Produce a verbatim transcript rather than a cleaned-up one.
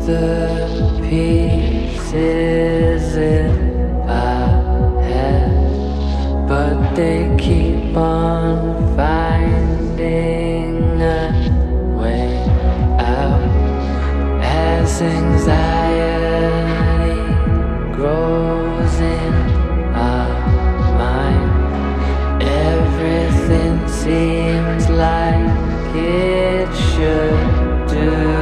the pieces in our head, but they keep on finding a way out as anxiety grows in our mind. Everything seems like it should do.